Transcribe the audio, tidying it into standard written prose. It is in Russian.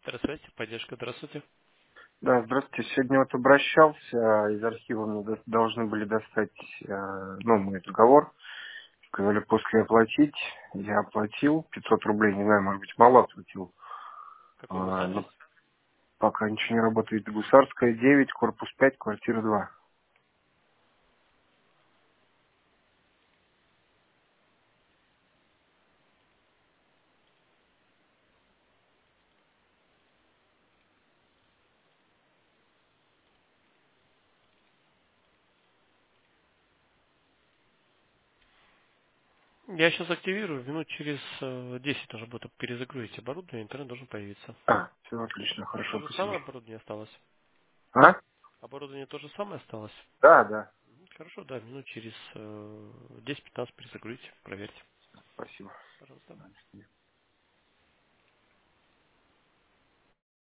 Связь, поддержка, здравствуйте. Да, здравствуйте. Сегодня вот обращался, из архива мне должны были достать, мой договор. Сказали, после оплатить. Я оплатил 500 рублей, не знаю, может быть, мало оплатил. Какой у вас адрес? Но пока ничего не работает. Гусарская, 9, корпус 5, квартира 2. Я сейчас активирую, минут через 10 должно будет перезагрузить оборудование, интернет должен появиться. Все отлично, То хорошо, же спасибо. самое оборудование осталось? А? Оборудование то же самое осталось? Да, да, Хорошо, да, минут через 10-15 перезагрузите, проверьте. спасибо. Пожалуйста.